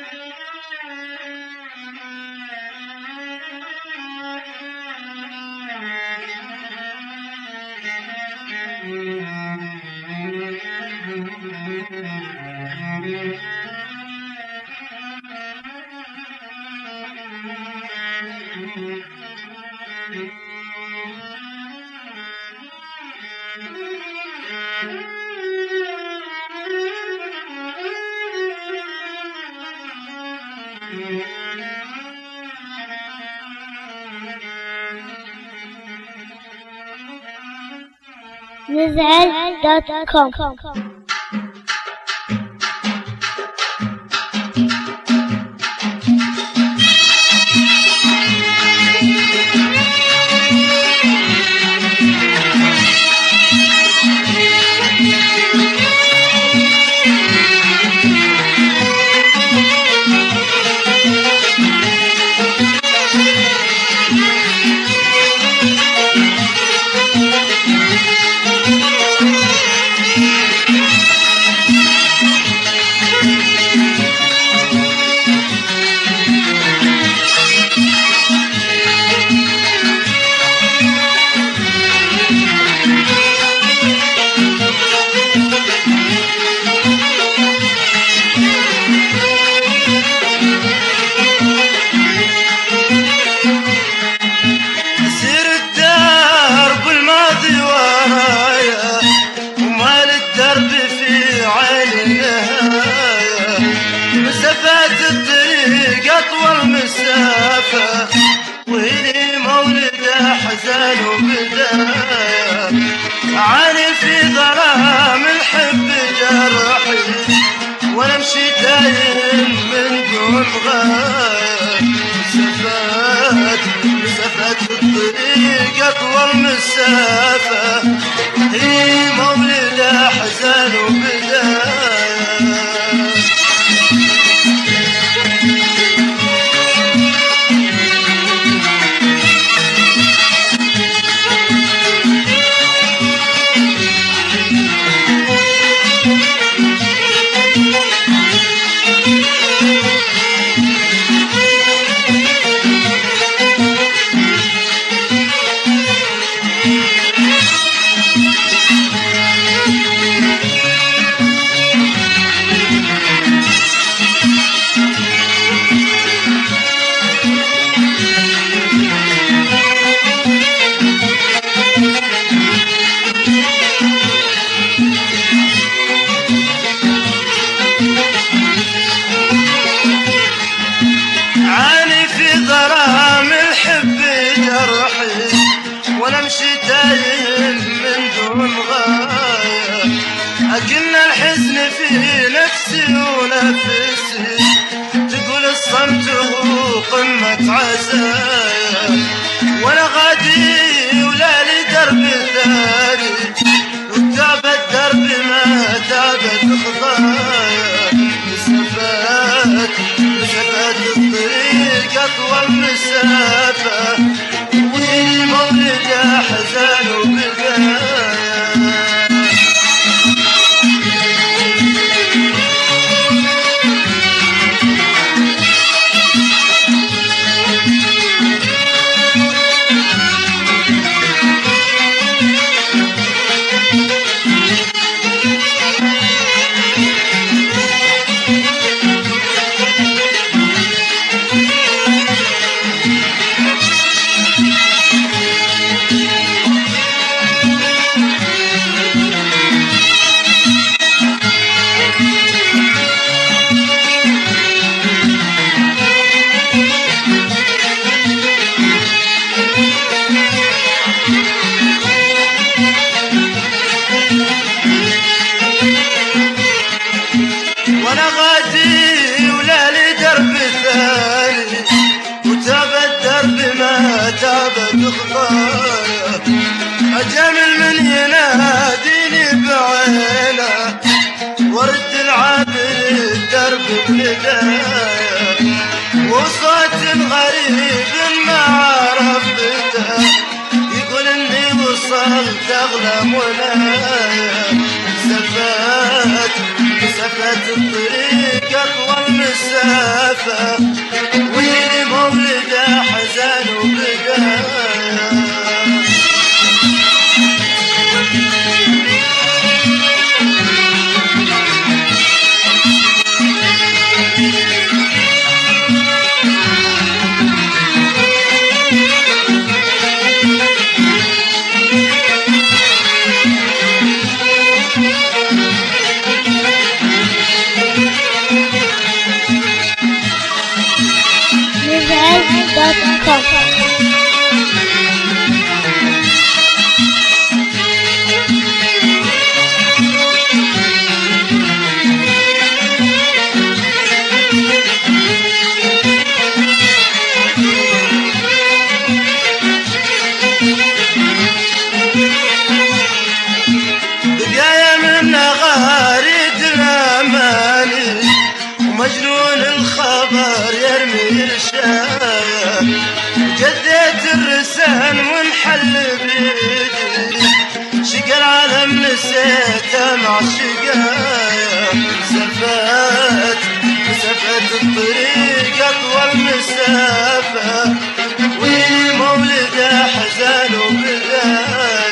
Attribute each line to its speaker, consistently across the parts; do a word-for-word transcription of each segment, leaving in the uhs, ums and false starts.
Speaker 1: نزعل دوت كوم.
Speaker 2: وهني مولد حزن وبداية، عاني في ظلام الحب جرحي، وانا امشي تايه من دون غاية. مسافات مسافات الطريق اطول مسافة، هي مولد حزن وبداية. وانا امشي تايه من دون غاية، اكن الحزن في نفسي ونفسي، تقول الصمت هو قمة عزايا. وانا غادي ولا لي درب ثاني، لو تاب الدرب ما تابت خطايا. مسافات مسافات الطريق اطول مسافة، مولد حزن وبداية. عيون الخبر يرمي رشايا جديت الرسان وانحل بيدي شقى العالم نسيته مع شقايا مسافات مسافات الطريق أطول مسافة ومولده حزان وبداية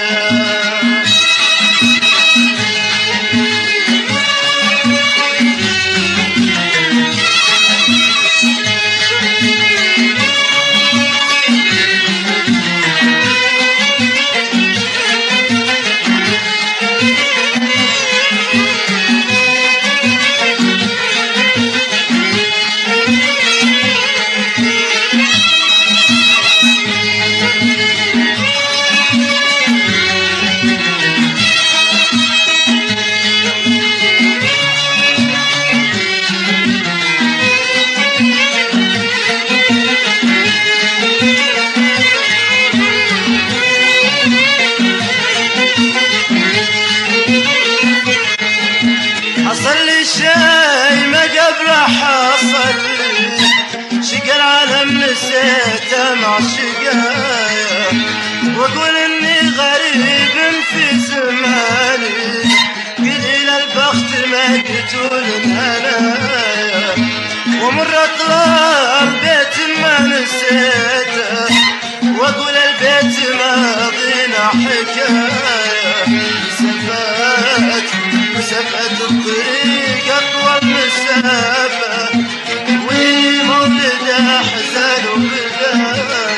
Speaker 2: حصل لي شي ما قبل حصل شقى العالم نسيته مع شقايا واقول اني غريب في زماني قليل البخت مقتول هنايا ومر اطلال بيت ما نسيته واقول البيت ماضينا حكايه مسافات مسافة الطريق أطول مسافة ومولده حزان وبداية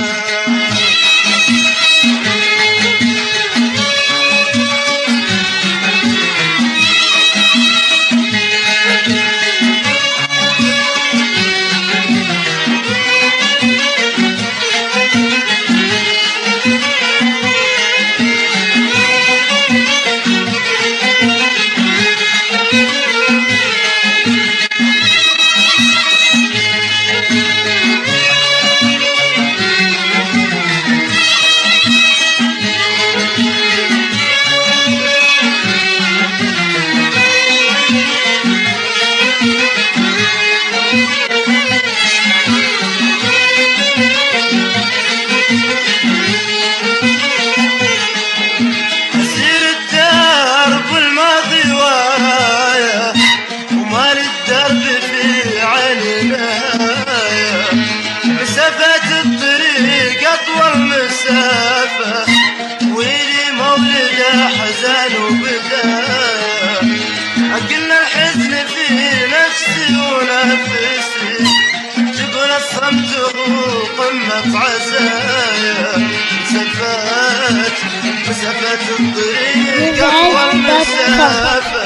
Speaker 2: مسافة الطريق أطول مسافة ويلي مولده حزان وبداية أقلنا الحزن في نفسي ونفسي تقول الصمت هو قمة عزايا مسافات مسافة الطريق أطول مسافة